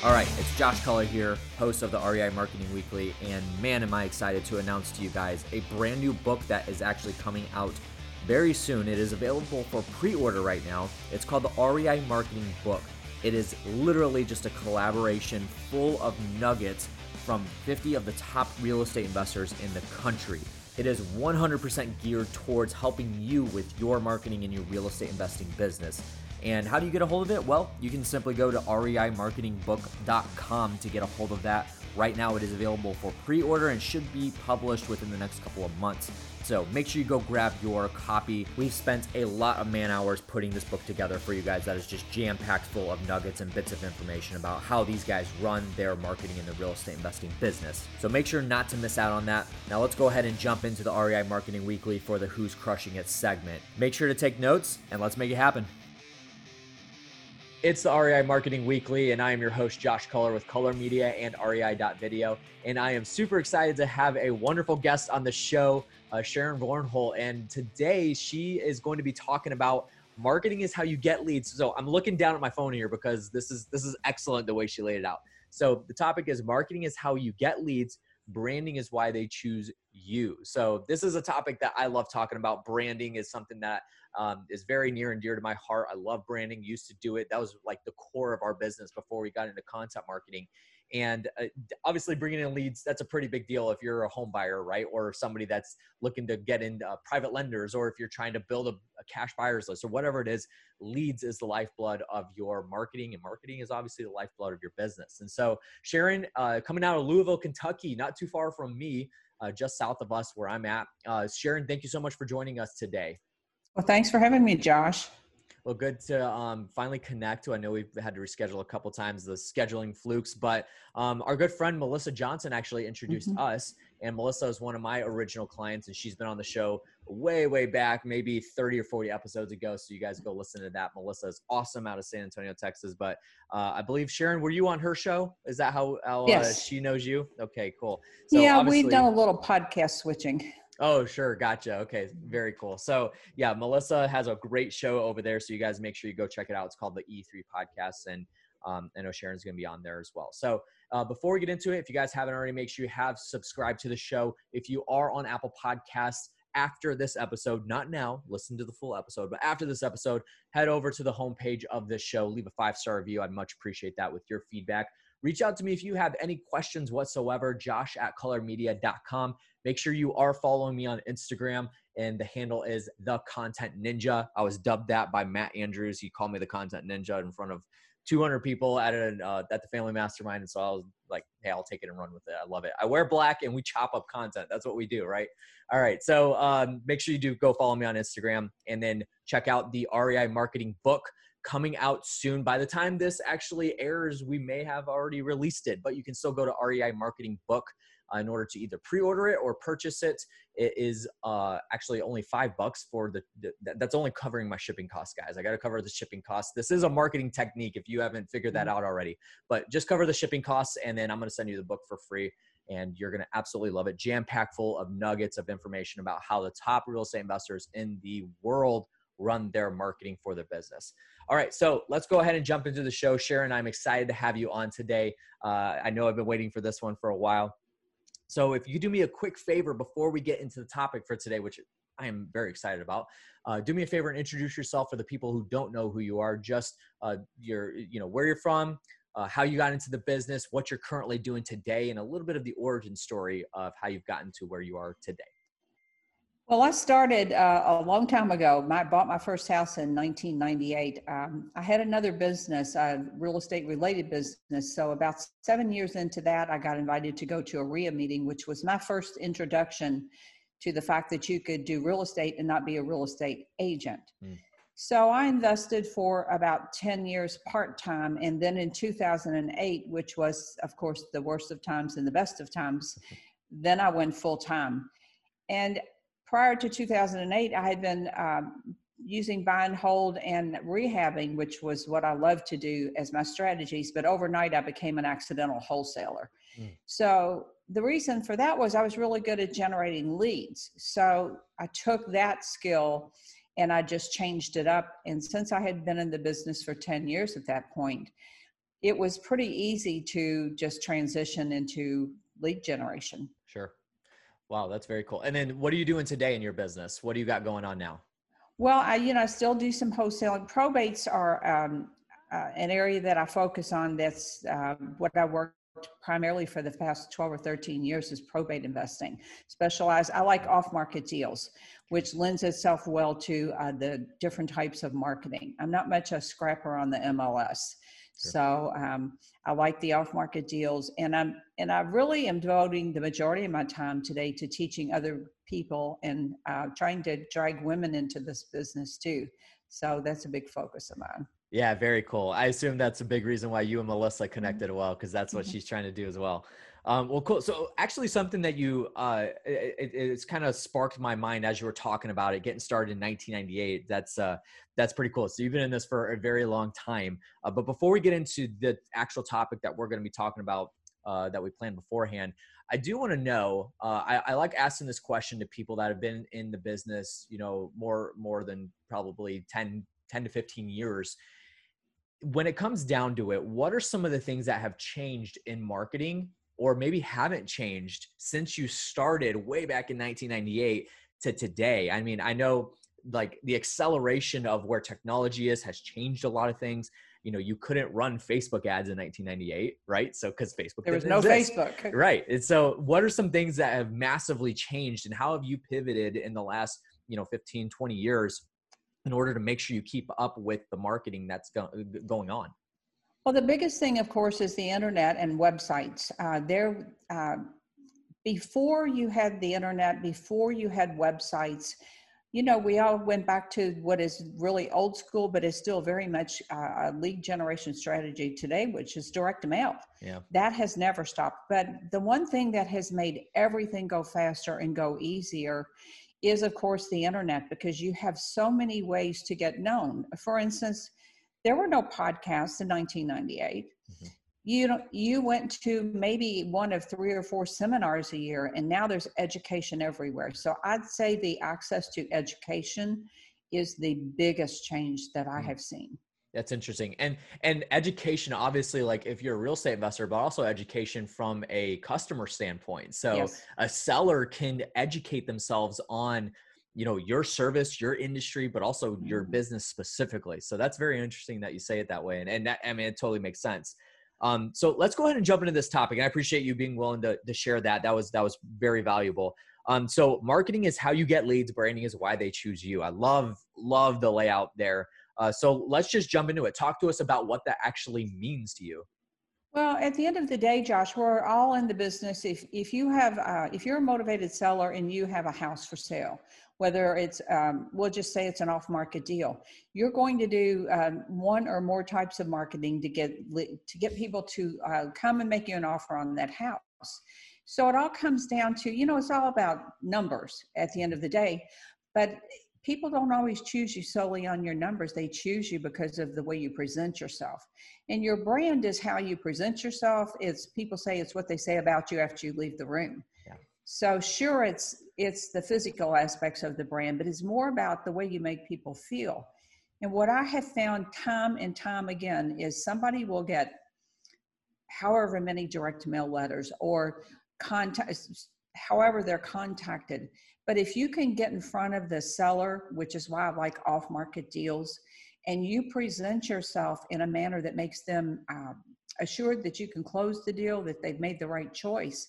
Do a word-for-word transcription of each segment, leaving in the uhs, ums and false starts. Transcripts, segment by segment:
All right, it's Josh Culler here, host of the R E I Marketing Weekly, and man, am I excited to announce to you guys a brand new book that is actually coming out very soon. It is available for pre-order right now. It's called the R E I Marketing Book. It is literally just a collaboration full of nuggets from fifty of the top real estate investors in the country. It is one hundred percent geared towards helping you with your marketing and your real estate investing business. And how do you get a hold of it? Well, you can simply go to R E I marketing book dot com to get a hold of that. Right now it is available for pre-order and should be published within the next couple of months. So make sure you go grab your copy. We've spent a lot of man hours putting this book together for you guys that is just jam-packed full of nuggets and bits of information about how these guys run their marketing in the real estate investing business. So make sure not to miss out on that. Now let's go ahead and jump into the R E I Marketing Weekly for the Who's Crushing It segment. Make sure to take notes and let's make it happen. It's the R E I Marketing Weekly, and I am your host, Josh Culler with Culler Media and R E I dot video. And I am super excited to have a wonderful guest on the show, uh, Sharon Vornhol. And today she is going to be talking about marketing is how you get leads. So I'm looking down at my phone here because this is this is excellent the way she laid it out. So the topic is marketing is how you get leads. Branding is why they choose you. So this is a topic that I love talking about. Branding is something that um, is very near and dear to my heart. I love branding, used to do it. That was like the core of our business before we got into content marketing. And uh, obviously bringing in leads, that's a pretty big deal if you're a home buyer, right? Or somebody that's looking to get into uh, private lenders, or if you're trying to build a, a cash buyers list or whatever it is, leads is the lifeblood of your marketing, and marketing is obviously the lifeblood of your business. And so Sharon, uh, coming out of Louisville, Kentucky, not too far from me, uh, just south of us where I'm at. Uh, Sharon, thank you so much for joining us today. Well, thanks for having me, Josh. Well, good to um, finally connect. I know we've had to reschedule a couple times, the scheduling flukes, but um, our good friend Melissa Johnson actually introduced mm-hmm. us, and Melissa is one of my original clients, and she's been on the show way, way back, maybe thirty or forty episodes ago. So you guys go listen to that. Melissa is awesome out of San Antonio, Texas. But uh, I believe, Sharon, were you on her show? Is that how, how yes. uh, she knows you? Okay, cool. So yeah, we've done a little podcast switching. Oh, sure. Gotcha. Okay. Very cool. So yeah, Melissa has a great show over there. So you guys make sure you go check it out. It's called the E three Podcast. And um, I know Sharon's going to be on there as well. So uh, before we get into it, if you guys haven't already, make sure you have subscribed to the show. If you are on Apple Podcasts after this episode, not now, listen to the full episode, but after this episode, head over to the homepage of this show, leave a five-star review. I'd much appreciate that with your feedback. Reach out to me if you have any questions whatsoever, josh at culler media dot com. Make sure you are following me on Instagram, and the handle is The Content Ninja. I was dubbed that by Matt Andrews. He called me The Content Ninja in front of two hundred people at an, uh, at the Family Mastermind. And so I was like, hey, I'll take it and run with it. I love it. I wear black and we chop up content. That's what we do, right? All right. So um, make sure you do go follow me on Instagram, and then check out the R E I Marketing Book coming out soon. By the time this actually airs, we may have already released it, but you can still go to R E I Marketing Book uh, in order to either pre-order it or purchase it. It is uh, actually only five bucks for the, the, that's only covering my shipping costs, guys. I got to cover the shipping costs. This is a marketing technique if you haven't figured that out already, but just cover the shipping costs, and then I'm going to send you the book for free, and you're going to absolutely love it. Jam-packed full of nuggets of information about how the top real estate investors in the world run their marketing for their business. All right, so let's go ahead and jump into the show. Sharon, I'm excited to have you on today. Uh, I know I've been waiting for this one for a while. So if you do me a quick favor before we get into the topic for today, which I am very excited about, uh, do me a favor and introduce yourself for the people who don't know who you are. Just uh, your, you know, where you're from, uh, how you got into the business, what you're currently doing today, and a little bit of the origin story of how you've gotten to where you are today. Well, I started uh, a long time ago. I bought my first house in nineteen ninety-eight. Um, I had another business, a real estate related business. So about seven years into that, I got invited to go to a R E I meeting, which was my first introduction to the fact that you could do real estate and not be a real estate agent. Mm. So I invested for about ten years part-time. And then in two thousand eight, which was, of course, the worst of times and the best of times, then I went full-time. And prior to two thousand eight, I had been um, using buy and hold and rehabbing, which was what I love to do as my strategies. But overnight, I became an accidental wholesaler. Mm. So the reason for that was I was really good at generating leads. So I took that skill and I just changed it up. And since I had been in the business for ten years at that point, it was pretty easy to just transition into lead generation. Sure. Wow, that's very cool. And then what are you doing today in your business? What do you got going on now? Well, I, you know, I still do some wholesaling. Probates are um, uh, an area that I focus on. That's um, what I worked primarily for the past twelve or thirteen years is probate investing. Specialized, I like off-market deals, which lends itself well to uh, the different types of marketing. I'm not much a scrapper on the M L S. Sure. So um, I like the off-market deals, and I'm and I really am devoting the majority of my time today to teaching other people and uh, trying to drag women into this business too. So that's a big focus of mine. Yeah, very cool. I assume that's a big reason why you and Melissa connected well, because that's what Mm-hmm. she's trying to do as well. Um, well, cool. So actually something that you, uh, it, it's kind of sparked my mind as you were talking about it, getting started in nineteen ninety-eight. That's, uh, that's pretty cool. So you've been in this for a very long time. Uh, but before we get into the actual topic that we're going to be talking about, uh, that we planned beforehand, I do want to know, uh, I, I like asking this question to people that have been in the business, you know, more, more than probably ten, ten to fifteen years. When it comes down to it, what are some of the things that have changed in marketing or maybe haven't changed since you started way back in nineteen ninety-eight to today? I mean, I know like the acceleration of where technology is has changed a lot of things. You know, you couldn't run Facebook ads in nineteen ninety-eight, right? So, because Facebook there was didn't no exist. Facebook. Right. And so what are some things that have massively changed and how have you pivoted in the last, you know, fifteen, twenty years in order to make sure you keep up with the marketing that's go- going on? Well, the biggest thing, of course, is the internet and websites. Uh, there, uh, before you had the internet, before you had websites, you know, we all went back to what is really old school, but is still very much uh, a lead generation strategy today, which is direct mail. Yeah. That has never stopped. But the one thing that has made everything go faster and go easier is, of course, the internet, because you have so many ways to get known. For instance, there were no podcasts in nineteen ninety-eight. Mm-hmm. You know, you went to maybe one of three or four seminars a year, and now there's education everywhere. So I'd say the access to education is the biggest change that I have seen. That's interesting. And, and education, obviously, like if you're a real estate investor, but also education from a customer standpoint. So yes. A seller can educate themselves on, you know, your service, your industry, but also your mm-hmm. business specifically. So that's very interesting that you say it that way. And, and that, I mean, it totally makes sense. Um, so let's go ahead and jump into this topic. And I appreciate you being willing to, to share that. That was, that was very valuable. Um, so marketing is how you get leads. Branding is why they choose you. I love, love the layout there. Uh, so let's just jump into it. Talk to us about what that actually means to you. Well, at the end of the day, Josh, we're all in the business. If if you have, uh, if you're a motivated seller and you have a house for sale, whether it's, um, we'll just say it's an off-market deal, you're going to do um, one or more types of marketing to get to get people to uh, come and make you an offer on that house. So it all comes down to, you know, it's all about numbers at the end of the day, but people don't always choose you solely on your numbers. They choose you because of the way you present yourself. And your brand is how you present yourself. It's, people say it's what they say about you after you leave the room. Yeah. So sure, it's it's the physical aspects of the brand, but it's more about the way you make people feel. And what I have found time and time again is somebody will get however many direct mail letters or contact, however they're contacted. But if you can get in front of the seller, which is why I like off-market deals, and you present yourself in a manner that makes them uh, assured that you can close the deal, that they've made the right choice,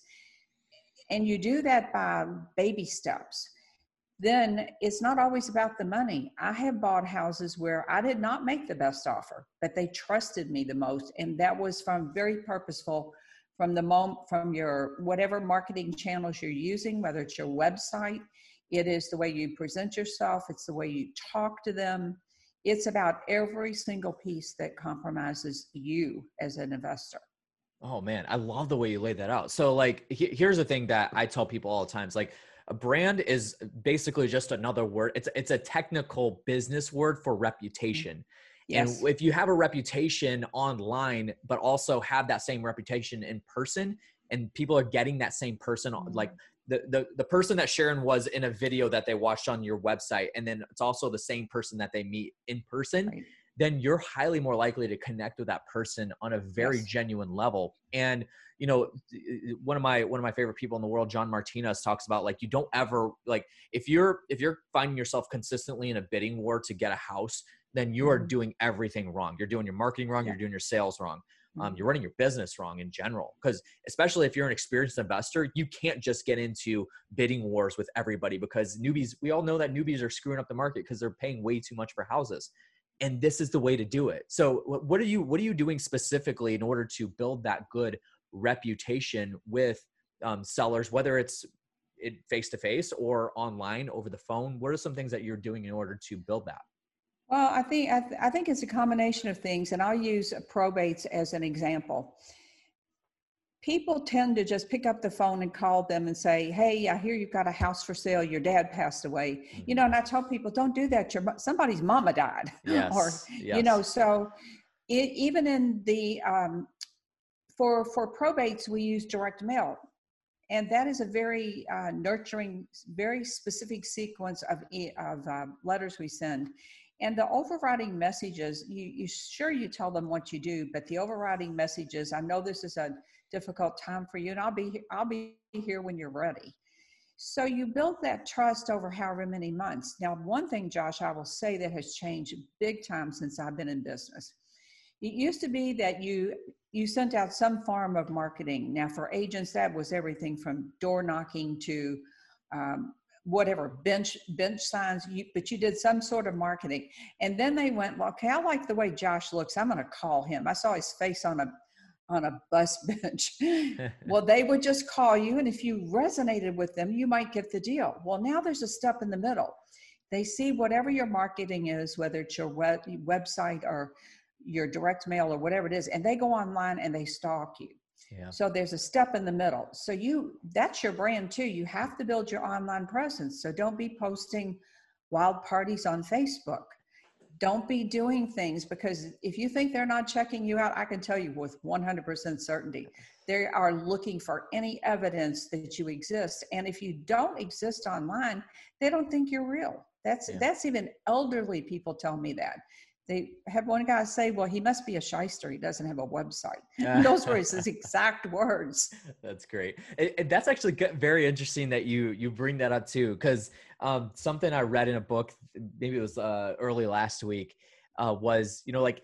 and you do that by baby steps, then it's not always about the money. I have bought houses where I did not make the best offer, but they trusted me the most, and that was from very purposeful from the moment, from your whatever marketing channels you're using, whether it's your website, it is the way you present yourself, it's the way you talk to them. It's about every single piece that compromises you as an investor. Oh man, I love the way you laid that out. So like, he, here's the thing that I tell people all the time. It's like a brand is basically just another word. It's, it's a technical business word for reputation. Yes. And if you have a reputation online, but also have that same reputation in person, and people are getting that same person, mm-hmm. like the, the, the person that Sharon was in a video that they watched on your website, and then it's also the same person that they meet in person, right. then you're highly more likely to connect with that person on a very Yes. genuine level. And, you know, one of my, one of my favorite people in the world, John Martinez, talks about like, you don't ever like, if you're, if you're finding yourself consistently in a bidding war to get a house, then you are Mhm. doing everything wrong. You're doing your marketing wrong. Yeah. You're doing your sales wrong. Um, Mhm. you're running your business wrong in general. Because especially if you're an experienced investor, you can't just get into bidding wars with everybody, because newbies, we all know that newbies are screwing up the market because they're paying way too much for houses. And this is the way to do it. So what are you, what are you doing specifically in order to build that good reputation with um, sellers, whether it's it face-to-face or online over the phone? What are some things that you're doing in order to build that? Well, I think I, th- I think it's a combination of things, and I'll use probates as an example. People tend to just pick up the phone and call them and say, "Hey, I hear you've got a house for sale. Your dad passed away." You Mm-hmm. know, and I tell people, "Don't do that. Your mo- somebody's mama died," or Yes. you know. Yes. So, it, even in the um, for for probates, we use direct mail, and that is a very uh, nurturing, very specific sequence of e- of uh, letters we send. And the overriding messages, you, you sure you tell them what you do, but the overriding messages, I know this is a difficult time for you, and I'll be I'll be here when you're ready. So you build that trust over however many months. Now, one thing, Josh, I will say that has changed big time since I've been in business. It used to be that you you sent out some form of marketing. Now, for agents, that was everything from door knocking to um, whatever bench bench signs. You, but you did some sort of marketing, and then they went, well, okay, I like the way Josh looks. I'm going to call him. I saw his face on a on a bus bench. Well, they would just call you, and if you resonated with them, you might get the deal. Well, now there's a step in the middle. They see whatever your marketing is, whether it's your web, website or your direct mail or whatever it is, and they go online and they stalk you. Yeah. So there's a step in the middle. So you, that's your brand too. You have to build your online presence. So don't be posting wild parties on Facebook. Don't be doing things, because if you think they're not checking you out, I can tell you with one hundred percent certainty, they are looking for any evidence that you exist. And if you don't exist online, they don't think you're real. That's, Yeah. that's even elderly people tell me that. They have one guy say, well, he must be a shyster. He doesn't have a website. Those were his exact words. That's great. And, and that's actually good, very interesting that you you bring that up too, because um, something I read in a book, maybe it was uh, early last week, uh, was, you know, like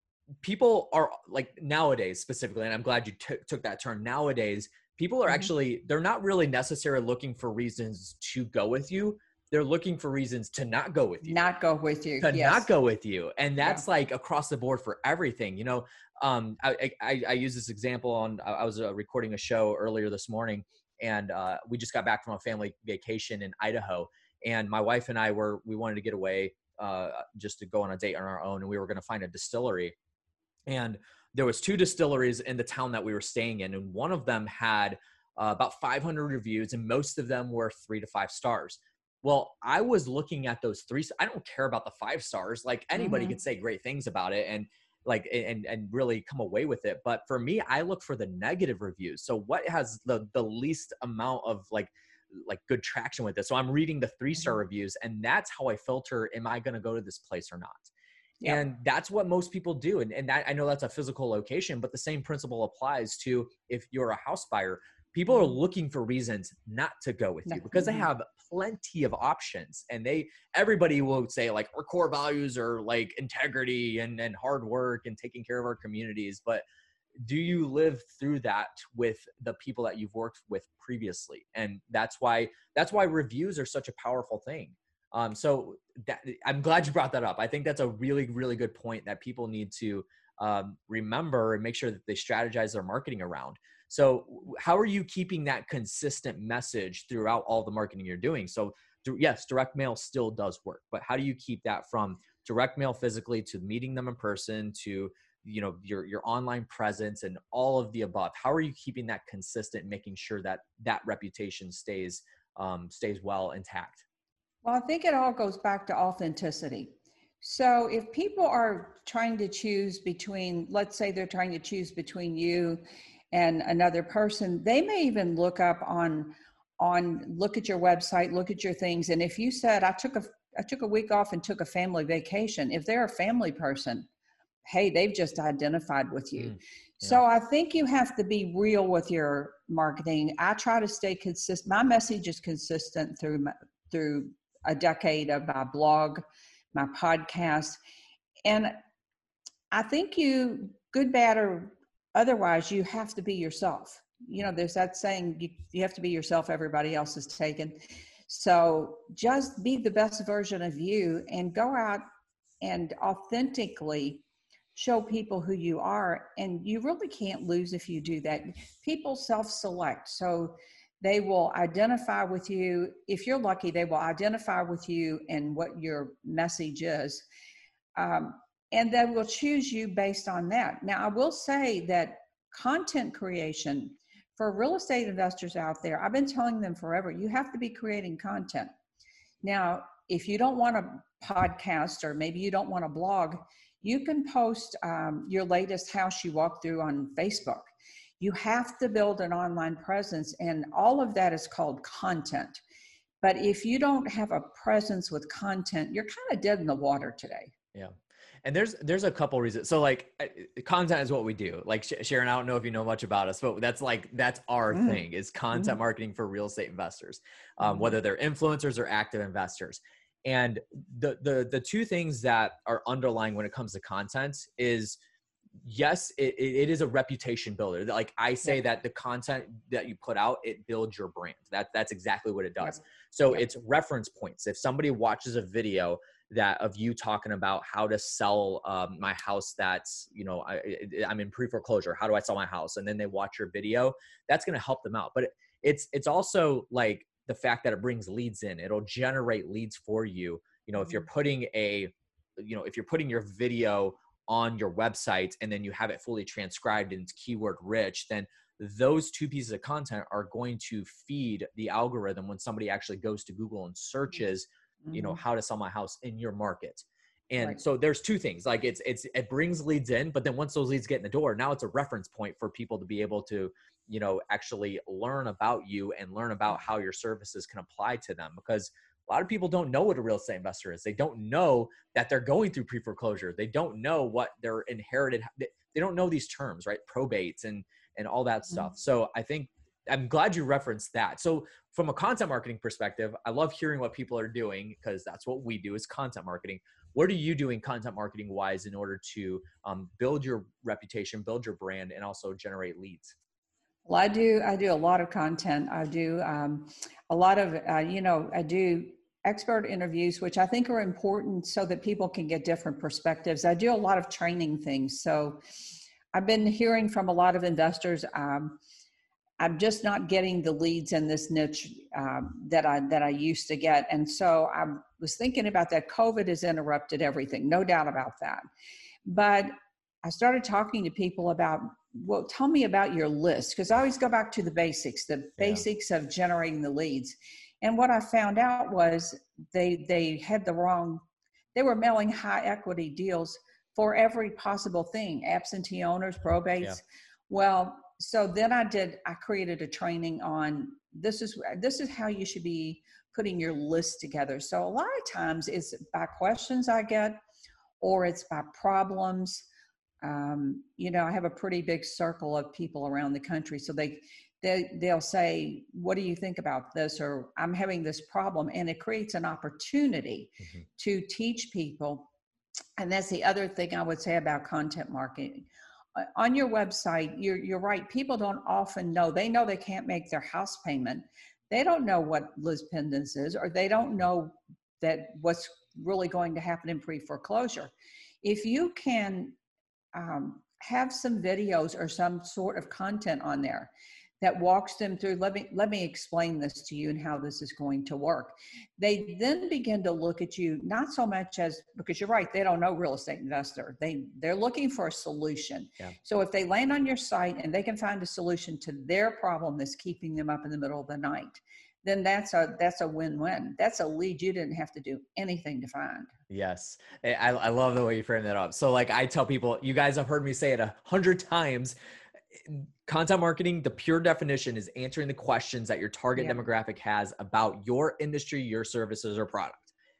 people are like nowadays specifically, and I'm glad you t- took that turn. Nowadays, people are Mm-hmm. actually, they're not really necessarily looking for reasons to go with you. They're looking for reasons to not go with you. Not go with you. to not Yes. go with you. And Yeah. that's like across the board for everything. You know, um, I, I, I use this example on, I was uh, recording a show earlier this morning, and uh, we just got back from a family vacation in Idaho. And my wife and I were, we wanted to get away uh, just to go on a date on our own. And we were going to find a distillery. And there was two distilleries in the town that we were staying in. And one of them had uh, about five hundred reviews, and most of them were three to five stars. Well, I was looking at those three. I don't care about the five stars. Like anybody Mm-hmm. could say great things about it and like, and, and really come away with it. But for me, I look for the negative reviews. So what has the, the least amount of like, like good traction with it. So I'm reading the three star Mm-hmm. reviews, and that's how I filter, am I going to go to this place or not? Yep. And that's what most people do. And, and that, I know that's a physical location, but the same principle applies to if you're a house buyer. People are Mm-hmm. looking for reasons not to go with No. you because they Mm-hmm. have plenty of options. And they, everybody will say like our core values are like integrity and, and hard work and taking care of our communities. But do you live through that with the people that you've worked with previously? And that's why, that's why reviews are such a powerful thing. Um, so that, I'm glad you brought that up. I think that's a really, really good point that people need to um, remember and make sure that they strategize their marketing around. So how are you keeping that consistent message throughout all the marketing you're doing? So yes, direct mail still does work, but how do you keep that from direct mail physically to meeting them in person to, you know, your, your online presence and all of the above? How are you keeping that consistent, making sure that that reputation stays, um, stays well intact? Well, I think it all goes back to authenticity. So if people are trying to choose between, let's say they're trying to choose between you and another person, they may even look up on, on look at your website, look at your things. And if you said, I took a, I took a week off and took a family vacation. If they're a family person, hey, they've just identified with you. Mm, yeah. So I think you have to be real with your marketing. I try to stay consistent. My message is consistent through my, through a decade of my blog, my podcast. And I think you, good, bad, or otherwise, you have to be yourself. You know, there's that saying, you, you have to be yourself, everybody else is taken. So just be the best version of you and go out and authentically show people who you are. And you really can't lose if you do that. People self-select. So they will identify with you. If you're lucky, they will identify with you and what your message is. Um, and they will choose you based on that. Now, I will say that content creation for real estate investors out there, I've been telling them forever, you have to be creating content. Now, if you don't want a podcast or maybe you don't want a blog, you can post um, your latest house you walk through on Facebook. You have to build an online presence, and all of that is called content. But if you don't have a presence with content, you're kind of dead in the water today. Yeah. And there's, there's a couple reasons. So like content is what we do. Like Sharon, I don't know if you know much about us, but that's like, that's our mm. thing is content mm. marketing for real estate investors, um, mm. whether they're influencers or active investors. And the, the, the two things that are underlying when it comes to content is, yes, it, it is a reputation builder. Like I say yeah. that the content that you put out, it builds your brand. That, that's exactly what it does. Yeah. So yeah. it's reference points. If somebody watches a video that of you talking about how to sell um, my house, that's, you know, I, I'm in pre-foreclosure, how do I sell my house? And then they watch your video, that's going to help them out. But it, it's, it's also like the fact that it brings leads in, it'll generate leads for you. You know, if you're putting a, you know, if you're putting your video on your website and then you have it fully transcribed and it's keyword rich, then those two pieces of content are going to feed the algorithm when somebody actually goes to Google and searches, mm-hmm. you know, how to sell my house in your market. And right. so there's two things, like it's, it's, it brings leads in, but then once those leads get in the door, now it's a reference point for people to be able to, you know, actually learn about you and learn about how your services can apply to them. Because a lot of people don't know what a real estate investor is. They don't know that they're going through pre-foreclosure. They don't know what their inherited, they don't know these terms, right? Probates and, and all that stuff. Mm-hmm. So I think I'm glad you referenced that. So from a content marketing perspective, I love hearing what people are doing because that's what we do is content marketing. What are you doing content marketing wise in order to um, build your reputation, build your brand, and also generate leads? Well, I do, I do a lot of content. I do um, a lot of, uh, you know, I do expert interviews, which I think are important so that people can get different perspectives. I do a lot of training things. So I've been hearing from a lot of investors, um, I'm just not getting the leads in this niche um, that I that I used to get. And so I was thinking about that. COVID has interrupted everything, no doubt about that. But I started talking to people about, well, tell me about your list, because I always go back to the basics, the yeah. basics of generating the leads. And what I found out was they they had the wrong, they were mailing high equity deals for every possible thing, absentee owners, probates. Yeah. Well, so then I did, I created a training on this is, this is how you should be putting your list together. So a lot of times it's by questions I get, or it's by problems. Um, you know, I have a pretty big circle of people around the country. So they, they, they'll say, what do you think about this? Or I'm having this problem, and it creates an opportunity mm-hmm. to teach people. And that's the other thing I would say about content marketing. On your website, you're, you're right. People don't often know. They know they can't make their house payment. They don't know what Liz Pendens is, or they don't know that what's really going to happen in pre-foreclosure. If you can um, have some videos or some sort of content on there that walks them through, let me, let me explain this to you and how this is going to work. They then begin to look at you, not so much as, because you're right, they don't know real estate investor. They, they're looking for a solution. Yeah. So if they land on your site and they can find a solution to their problem that's keeping them up in the middle of the night, then that's a, that's a win-win. That's a lead you didn't have to do anything to find. Yes. I, I love the way you frame that up. So like I tell people, you guys have heard me say it a hundred times, content marketing, the pure definition is answering the questions that your target yeah. demographic has about your industry, your services, or product.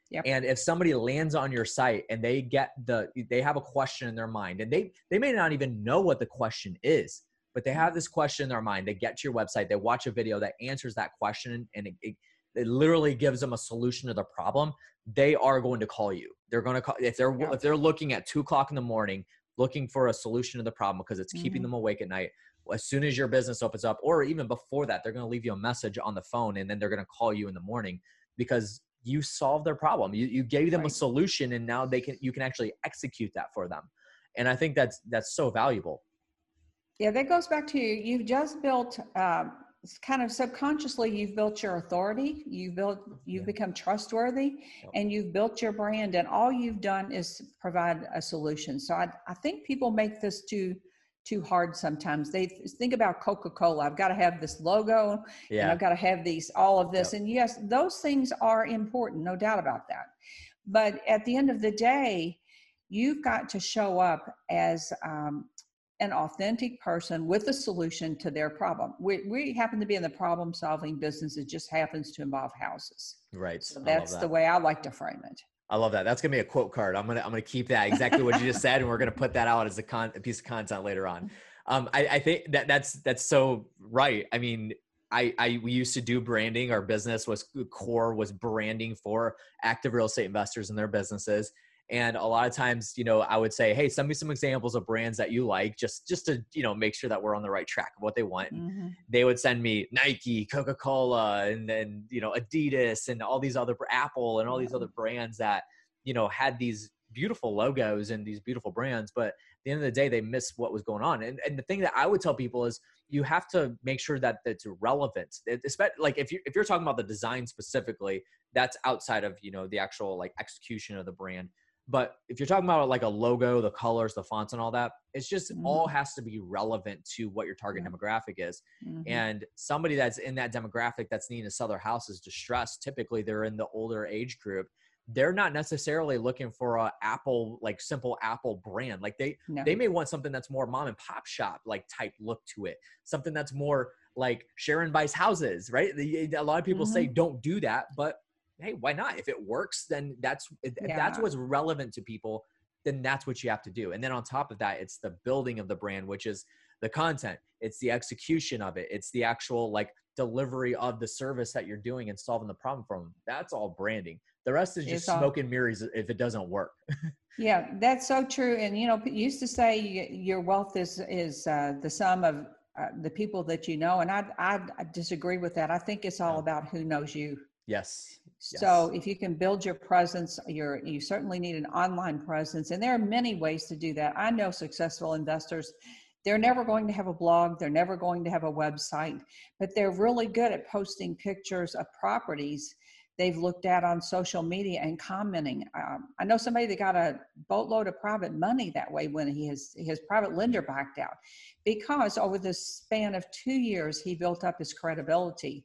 Yep. And if somebody lands on your site and they get the, they have a question in their mind, and they, they may not even know what the question is, but they have this question in their mind. They get to your website, they watch a video that answers that question, and it, it, it literally gives them a solution to the problem. They are going to call you. They're going to call, if they're, Yeah. if they're looking at two o'clock in the morning, looking for a solution to the problem because it's keeping Mm-hmm. them awake at night. As soon as your business opens up, or even before that, they're going to leave you a message on the phone, and then they're going to call you in the morning because you solved their problem. You, you gave them Right. a solution, and now they can, you can actually execute that for them. And I think that's, that's so valuable. Yeah, that goes back to you. You've just built, um, it's kind of subconsciously, you've built your authority. You've built, you've Yeah. become trustworthy, Yep. and you've built your brand, and all you've done is provide a solution. So I, I think people make this too, too hard sometimes. They think about Coca-Cola. I've got to have this logo, and Yeah. I've got to have these, all of this. Yep. And yes, those things are important, no doubt about that. But at the end of the day, you've got to show up as, um, an authentic person with a solution to their problem. We, we happen to be in the problem solving business. It just happens to involve houses. Right. So I love that's that. the way I like to frame it. I love that. That's going to be a quote card. I'm going to, I'm going to keep that exactly what you just said. And we're going to put that out as a, con- a piece of content later on. Um, I, I think that that's, that's so right. I mean, I, I, we used to do branding. Our business was core was branding for active real estate investors in their businesses. And a lot of times, you know, I would say, hey, send me some examples of brands that you like, just, just to, you know, make sure that we're on the right track of what they want. Mm-hmm. They would send me Nike, Coca-Cola, and then, you know, Adidas and all these other, Apple and all these other brands that, you know, had these beautiful logos and these beautiful brands. But at the end of the day, they miss what was going on. And, and the thing that I would tell people is you have to make sure that it's relevant. It, especially like if you, if you're talking about the design specifically, that's outside of, you know, the actual like execution of the brand. But if you're talking about like a logo, the colors, the fonts and all that, it's just Mm-hmm. all has to be relevant to what your target Yeah. demographic is. Mm-hmm. And somebody that's in that demographic that's needing to sell their house is distressed. Typically they're in the older age group. They're not necessarily looking for a Apple, like simple Apple brand. Like they, No. they may want something that's more mom and pop shop, like type look to it. Something that's more like Sharon buys houses, right? The, a lot of people Mm-hmm. say don't do that, but hey, why not? If it works, then that's, if Yeah. that's what's relevant to people, then that's what you have to do. And then on top of that, it's the building of the brand, which is the content. It's the execution of it. It's the actual like delivery of the service that you're doing and solving the problem from them. That's all branding. The rest is just It's all- smoke and mirrors if it doesn't work. Yeah, that's so true. And, you know, people used to say y- your wealth is, is uh, the sum of uh, the people that you know. And I, I, I disagree with that. I think it's all Yeah. about who knows you. Yes. So Yes. if you can build your presence, you're, you certainly need an online presence. And there are many ways to do that. I know successful investors, they're never going to have a blog. They're never going to have a website, but they're really good at posting pictures of properties they've looked at on social media and commenting. Um, I know somebody that got a boatload of private money that way when he has, his private lender backed out, because over the span of two years, he built up his credibility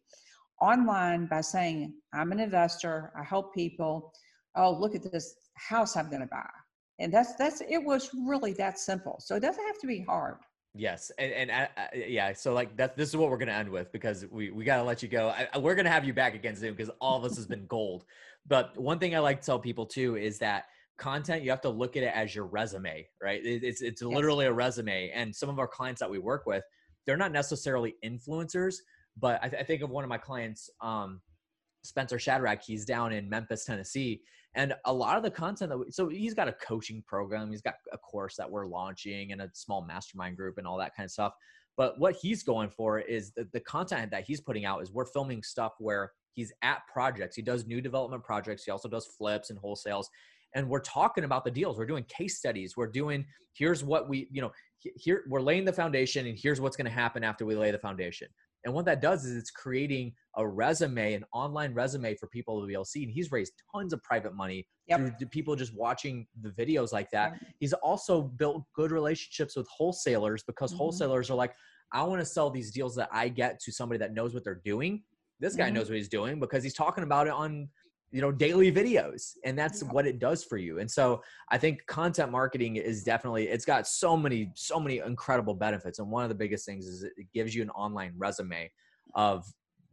online by saying, I'm an investor, I help people. Oh, look at this house I'm going to buy. And that's, that's, it was really that simple. So it doesn't have to be hard. Yes. And, and uh, uh, yeah, so like that, this is what we're going to end with, because we, we got to let you go. I, we're going to have you back again soon, because all of us has been gold. But one thing I like to tell people too, is that content, you have to look at it as your resume, right? It, it's, it's literally Yes. a resume. And some of our clients that we work with, they're not necessarily influencers, but I, th- I think of one of my clients, um, Spencer Shadrack. He's down in Memphis, Tennessee. And a lot of the content that we, so he's got a coaching program, he's got a course that we're launching and a small mastermind group and all that kind of stuff. But what he's going for is the, the content that he's putting out is we're filming stuff where he's at projects. He does new development projects. He also does flips and wholesales. And we're talking about the deals. We're doing case studies. We're doing, here's what we, you know, here we're laying the foundation and here's what's going to happen after we lay the foundation. And what that does is it's creating a resume, an online resume for people to be able to see. And he's raised tons of private money Yep. through the people just watching the videos like that. Yep. He's also built good relationships with wholesalers, because Mhm. wholesalers are like, I want to sell these deals that I get to somebody that knows what they're doing. This guy Mhm. knows what he's doing because he's talking about it on, you know, daily videos, and that's Yep. what it does for you. And so I think content marketing is definitely, it's got so many, so many incredible benefits. And one of the biggest things is it gives you an online resume of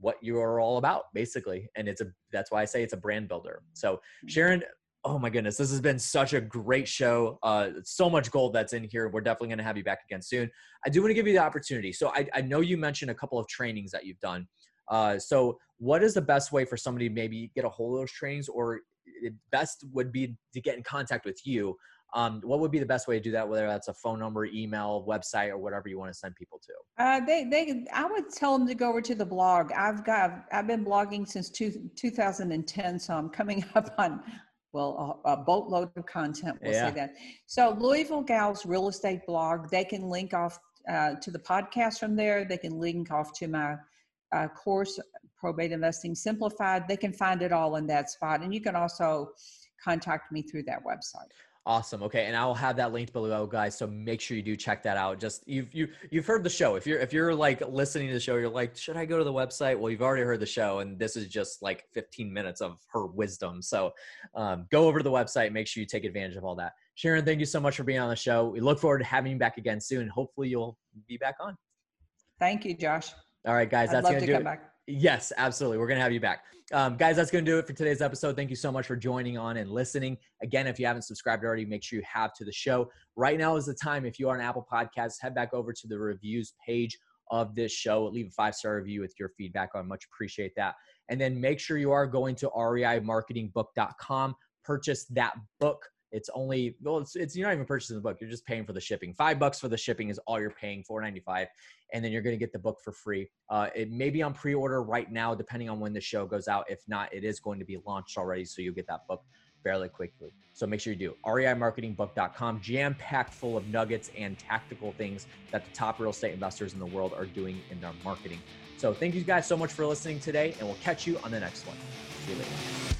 what you're all about, basically. And it's a, that's why I say it's a brand builder. So Sharon, oh my goodness, this has been such a great show. Uh, so much gold that's in here. We're definitely going to have you back again soon. I do want to give you the opportunity. So I, I know you mentioned a couple of trainings that you've done. Uh, so what is the best way for somebody to maybe get a hold of those trainings, or it best would be to get in contact with you? Um, what would be the best way to do that? Whether that's a phone number, email, website, or whatever you want to send people to. Uh, they, they, I would tell them to go over to the blog. I've got, I've been blogging since two, two thousand ten. So I'm coming up on, well, a, a boatload of content. We'll Yeah. say that. So Louisville Gals Real Estate Blog, they can link off uh, to the podcast from there. They can link off to my uh, course, Probate Investing Simplified. They can find it all in that spot. And you can also contact me through that website. Awesome. Okay. And I'll have that linked below, guys. So make sure you do check that out. Just you've, you, you've heard the show. If you're, if you're like listening to the show, you're like, should I go to the website? Well, you've already heard the show, and this is just like fifteen minutes of her wisdom. So um, go over to the website, make sure you take advantage of all that. Sharon, thank you so much for being on the show. We look forward to having you back again soon. Hopefully you'll be back on. Thank you, Josh. All right, guys, I'd that's love going to do come it. back. Yes, absolutely. We're going to have you back. Um, guys, that's going to do it for today's episode. Thank you so much for joining on and listening. Again, if you haven't subscribed already, make sure you have to the show. Right now is the time. If you are on Apple Podcasts, head back over to the reviews page of this show. Leave a five-star review with your feedback. I much appreciate that. And then make sure you are going to R E I marketing book dot com. Purchase that book. It's only, well, it's, it's, you're not even purchasing the book. You're just paying for the shipping. Five bucks for the shipping is all you're paying, four ninety-five. And then you're going to get the book for free. Uh, it may be on pre-order right now, depending on when the show goes out. If not, it is going to be launched already. So you'll get that book fairly quickly. So make sure you do. R E I marketing book dot com, jam-packed full of nuggets and tactical things that the top real estate investors in the world are doing in their marketing. So thank you guys so much for listening today, and we'll catch you on the next one. See you later.